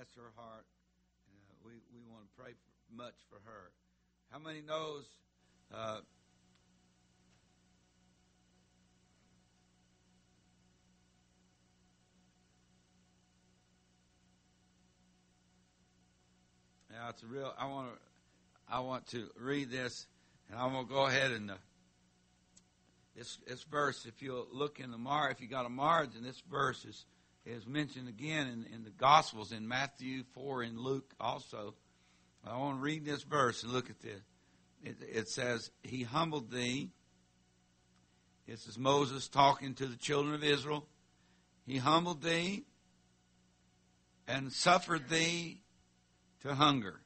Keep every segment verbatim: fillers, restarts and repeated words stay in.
bless her heart. Uh, we, we want to pray for, much for her. How many knows uh, yeah, it's a real, I want to, I want to read this, and I'm going to go ahead and, uh, this, this verse, if you look in the mar, if you got a margin, this verse is, is mentioned again in, in the Gospels, in Matthew four, in Luke also. I want to read this verse and look at this. It, it says, he humbled thee. This is Moses talking to the children of Israel. He humbled thee and suffered thee to hunger.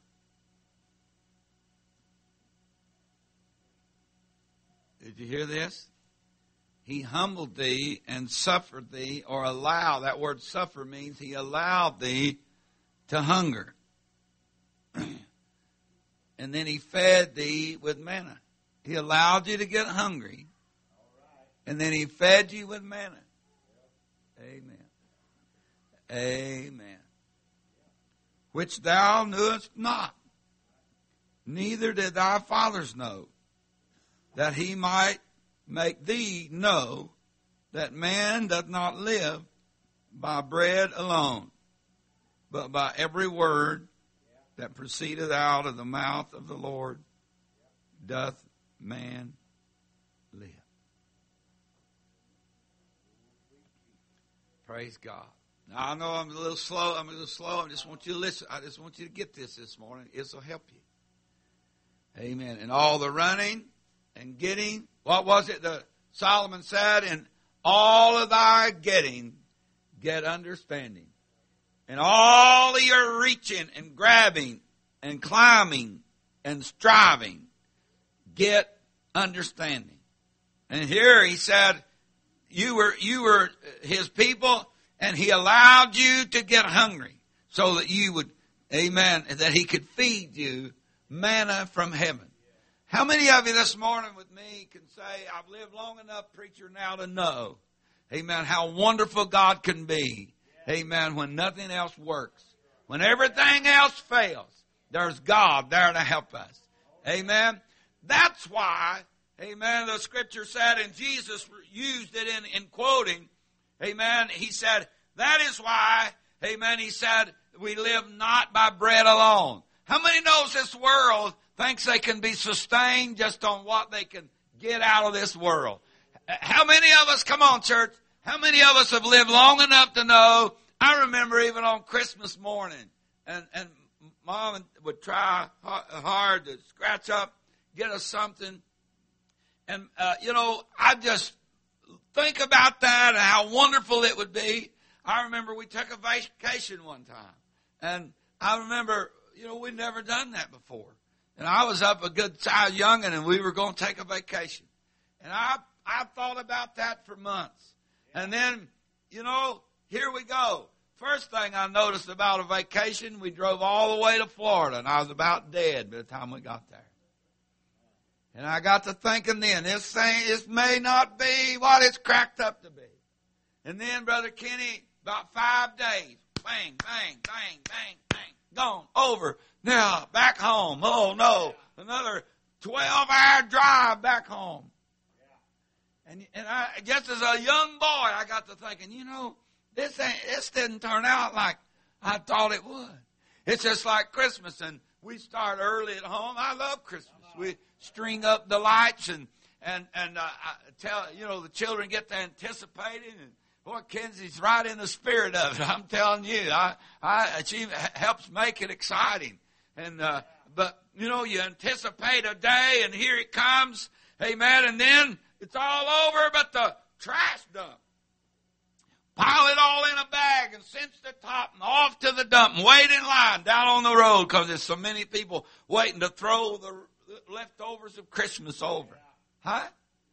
Did you hear this? He humbled thee and suffered thee, or allow. That word suffer means he allowed thee to hunger. And then he fed thee with manna. He allowed you to get hungry. And then he fed you with manna. Amen. Amen. Which thou knewest not, neither did thy fathers know, that he might make thee know that man doth not live by bread alone, but by every word that proceedeth out of the mouth of the Lord doth man live. Praise God. Now, I know I'm a little slow. I'm a little slow. I just want you to listen. I just want you to get this this morning. This will help you. Amen. And all the running and getting, what was it that Solomon said? In all of thy getting, get understanding. And all of your reaching and grabbing and climbing and striving, get understanding. And here he said, you were, you were his people, and he allowed you to get hungry so that you would, amen, that he could feed you manna from heaven. How many of you this morning with me can say, I've lived long enough, preacher, now to know, amen, how wonderful God can be. Amen, when nothing else works. When everything else fails, there's God there to help us. Amen. That's why, amen, the scripture said, and Jesus used it in, in quoting, amen, he said, that is why, amen, he said, we live not by bread alone. How many knows this world thinks they can be sustained just on what they can get out of this world? How many of us, come on church, how many of us have lived long enough to know, I remember even on Christmas morning, and, and Mom would try hard to scratch up, get us something. And, uh, you know, I just think about that and how wonderful it would be. I remember we took a vacation one time. And I remember, you know, we'd never done that before. And I was up a good sized youngin', and we were going to take a vacation. And I, I thought about that for months. And then, you know, here we go. First thing I noticed about a vacation, we drove all the way to Florida, and I was about dead by the time we got there. And I got to thinking then, this thing, this may not be what it's cracked up to be. And then, Brother Kenny, about five days, bang, bang, bang, bang, bang, gone, over. Now, back home. Oh, no, another twelve-hour drive back home. And, and I, just as a young boy, I got to thinking, you know, this ain't, this didn't turn out like I thought it would. It's just like Christmas, and we start early at home. I love Christmas. We string up the lights, and and and uh, I tell you know the children get to anticipating, and boy, Kenzie's right in the spirit of it. I'm telling you, I I she helps make it exciting, and uh, but you know you anticipate a day, and here it comes, amen, and then it's all over, but the trash dump. Pile it all in a bag and cinch the top and off to the dump and wait in line down on the road because there's so many people waiting to throw the leftovers of Christmas over. Huh?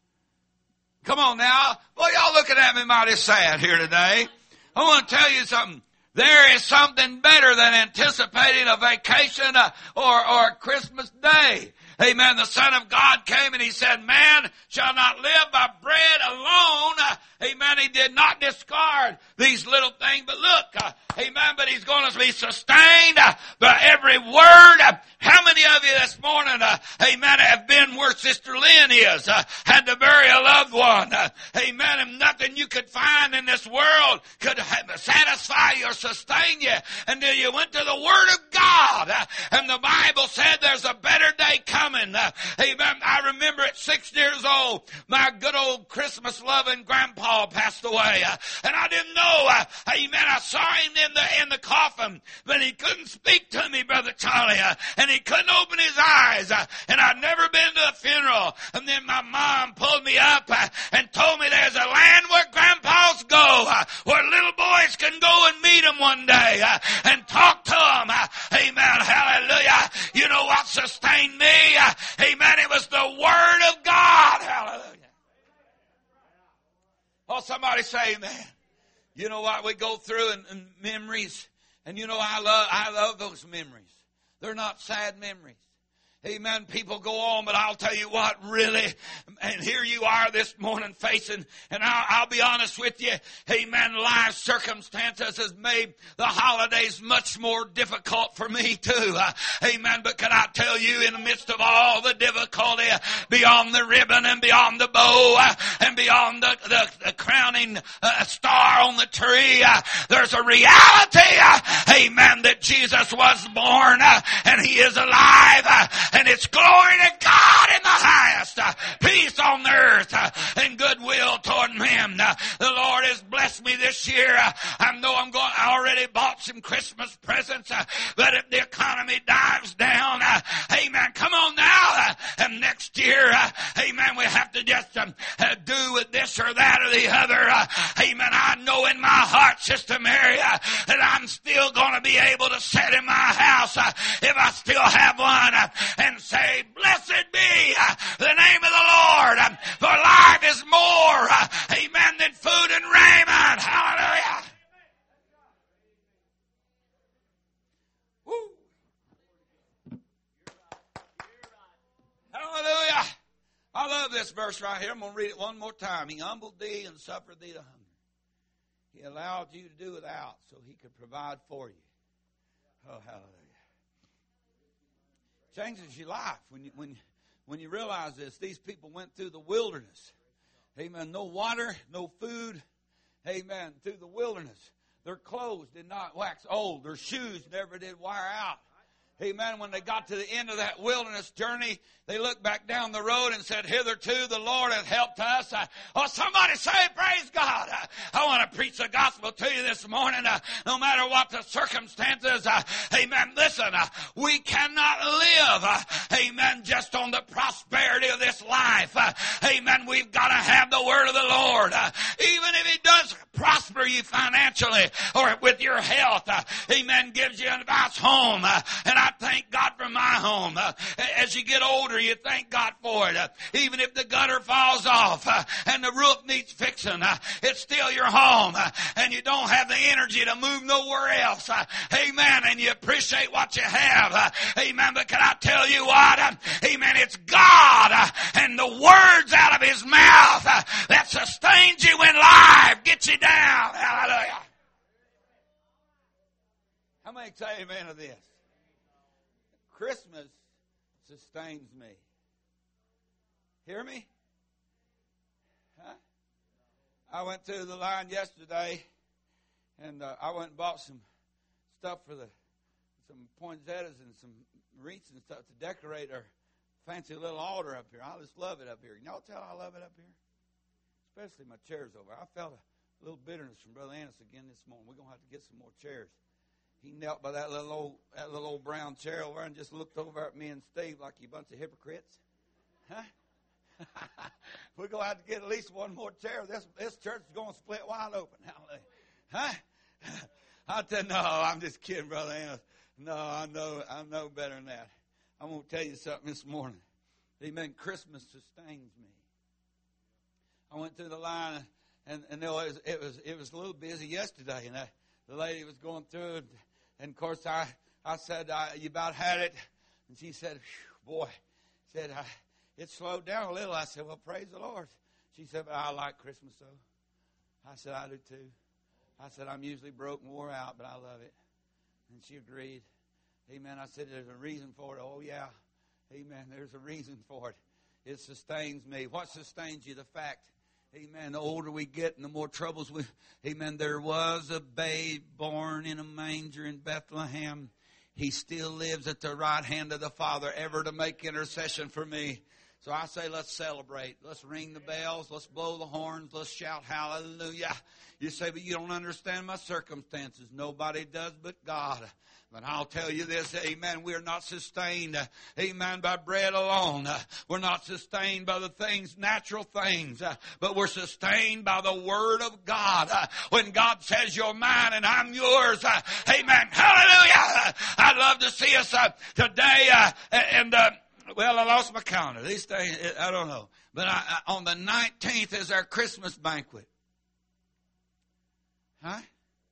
Come on now. Well, y'all looking at me mighty sad here today. I want to tell you something. There is something better than anticipating a vacation uh, or, or a Christmas day. Amen. The Son of God came and he said, man shall not live by bread alone. Uh, amen. He did not discard these little things. But look, uh, amen, but he's going to be sustained uh, by every word. Uh, how many of you this morning, uh, amen, have been where Sister Lynn is, uh, had to bury a loved one. Uh, amen. And nothing you could find in this world could have, satisfy you or sustain you until you went to the Word of God. Uh, and the Bible said there's a better day coming. Uh, amen. I remember at six years old, my good old Christmas loving grandpa passed away. Uh, and I didn't know, uh, amen, I saw him in the, in the coffin, but he couldn't speak to me, Brother Charlie, uh, and he couldn't open his eyes. Uh, and I'd never been to a funeral. And then my mom pulled me up uh, and told me there's a land where grandpas go, uh, where little boys can go and meet them one day uh, and talk to them. Uh, amen. Hallelujah. You know what sustained me? Uh, amen. It was the Word of God. Hallelujah. Oh, somebody say amen. You know what we go through in, in memories, and you know I love I love those memories. They're not sad memories. Amen. People go on, but I'll tell you what, really, and here you are this morning facing, and I'll, I'll be honest with you, amen, life circumstances has made the holidays much more difficult for me too. Uh, amen. But can I tell you, in the midst of all the difficulty, uh, beyond the ribbon and beyond the bow, uh, and beyond the, the, the crowning uh, star on the tree, uh, there's a reality, uh, amen, that Jesus was born, uh, and He is alive, uh, and it's glory to God in the highest, uh, peace on the earth, uh, and goodwill toward men. Uh, the Lord has blessed me this year. Uh, I know I'm going. I already bought some Christmas presents, uh, but if the economy dives down, uh, amen. Come on now, uh, and next year, uh, amen. We have to just um, uh, do with this or that or the other. Uh, amen. I know in my heart, Sister Mary, uh, that I'm still going to be able to sit in my house uh, if I still have one. Uh, And say, blessed be uh, the name of the Lord, uh, for life is more, uh, amen, than food and raiment. Hallelujah. Woo. Hallelujah. I love this verse right here. I'm going to read it one more time. He humbled thee and suffered thee to hunger. He allowed you to do without so He could provide for you. Oh, hallelujah. Changes your life when you when when you realize this. These people went through the wilderness. Amen. No water, no food. Amen. Through the wilderness. Their clothes did not wax old. Their shoes never did wear out. Amen. When they got to the end of that wilderness journey, they looked back down the road and said, hitherto the Lord hath helped us. Uh, oh, somebody say, praise God. Uh, I want to preach the gospel to you this morning. Uh, no matter what the circumstances. Uh, amen. Listen, uh, we cannot live, uh, amen, just on the prosperity of this life. Uh, amen. We've got to have the word of the Lord. Uh, even if He does prosper you financially or with your health, uh, amen, gives you a nice home. Uh, and I thank God for my home. Uh, as you get older, you thank God for it. Uh, even if the gutter falls off uh, and the roof needs fixing, uh, it's still your home. Uh, and you don't have the energy to move nowhere else. Uh, amen. And you appreciate what you have. Uh, amen. But can I tell you what? Uh, amen. It's God uh, and the words out of His mouth uh, that sustains you in life, gets you down. Hallelujah. How many say amen to this? Christmas sustains me. Hear me? Huh? I went through the line yesterday, and uh, I went and bought some stuff for the some poinsettias and some wreaths and stuff to decorate our fancy little altar up here. I just love it up here. Y'all tell I love it up here? Especially my chairs over. I felt a little bitterness from Brother Annis again this morning. We're going to have to get some more chairs. He knelt by that little old that little old brown chair over and just looked over at me and Steve like you bunch of hypocrites. Huh? We're going to have to get at least one more chair. This this church is going to split wide open. Hallelujah. Huh? I said, no, I'm just kidding, Brother Annis. No, I know I know better than that. I'm going to tell you something this morning. Amen. Christmas sustains me. I went through the line, and, and it, was, it was it was a little busy yesterday, and I, the lady was going through it. And, of course, I, I said, I, you about had it? And she said, boy, said, I, it slowed down a little. I said, well, praise the Lord. She said, but I like Christmas, though. I said, I do, too. I said, I'm usually broke and wore out, but I love it. And she agreed. Amen. I said, there's a reason for it. Oh, yeah. Amen. There's a reason for it. It sustains me. What sustains you? The fact, amen, the older we get and the more troubles we, amen, there was a babe born in a manger in Bethlehem. He still lives at the right hand of the Father, ever to make intercession for me. So I say, let's celebrate. Let's ring the bells. Let's blow the horns. Let's shout hallelujah. You say, but you don't understand my circumstances. Nobody does but God. But I'll tell you this, amen, we're not sustained, amen, by bread alone. We're not sustained by the things, natural things, but we're sustained by the Word of God. When God says you're mine and I'm yours, amen, hallelujah. I'd love to see us today, and uh, well, I lost my calendar. These things, I don't know. But I, I, on the nineteenth is our Christmas banquet. Huh?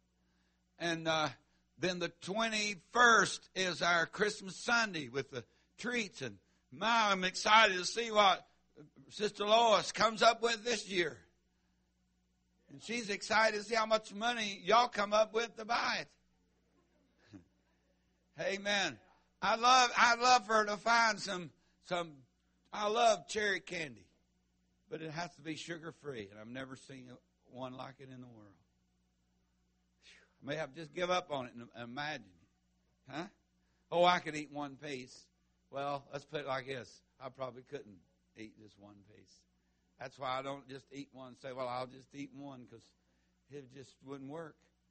And uh, then the twenty-first is our Christmas Sunday with the treats. And my, I'm excited to see what Sister Lois comes up with this year. And she's excited to see how much money y'all come up with to buy it. Amen. I love I love for her to find some some I love cherry candy, but it has to be sugar free, and I've never seen one like it in the world. I may have to just give up on it and imagine it. Huh? Oh, I could eat one piece. Well, let's put it like this. I probably couldn't eat just one piece. That's why I don't just eat one and say, well, I'll just eat one, because it just wouldn't work.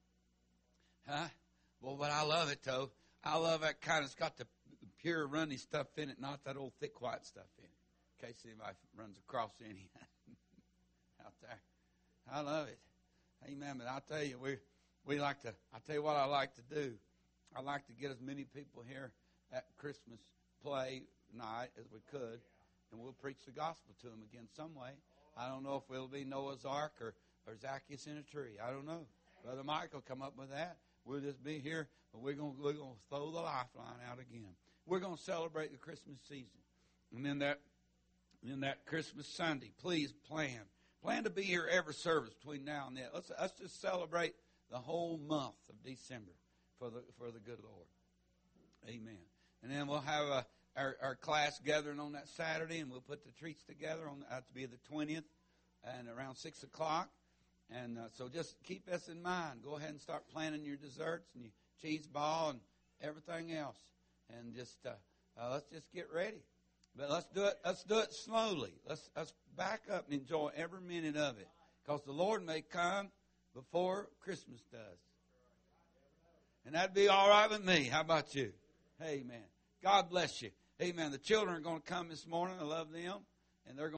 Huh? Well, but I love it, though. I love that kind. It's got the pure runny stuff in it, not that old thick white stuff in it. In case anybody runs across any out there. I love it. Amen. But I'll tell you, we we like to, I'll tell you what I like to do. I like to get as many people here at Christmas play night as we could, and we'll preach the gospel to them again some way. I don't know if it'll be Noah's Ark or, or Zacchaeus in a tree. I don't know. Brother Mike will come up with that. We'll just be here, but we're going we're going to throw the lifeline out again. We're going to celebrate the Christmas season. And then that, then that Christmas Sunday, please plan. Plan to be here every service between now and then. Let's, let's just celebrate the whole month of December for the for the good Lord. Amen. And then we'll have a, our, our class gathering on that Saturday, and we'll put the treats together on that to be the twentieth and around six o'clock. And uh, so just keep this in mind. Go ahead and start planning your desserts and your cheese ball and everything else. And just uh, uh, let's just get ready. But let's do it. Let's do it slowly. Let's let's back up and enjoy every minute of it, because the Lord may come before Christmas does. And that'd be all right with me. How about you? Amen. God bless you. Amen. The children are going to come this morning. I love them, and they're going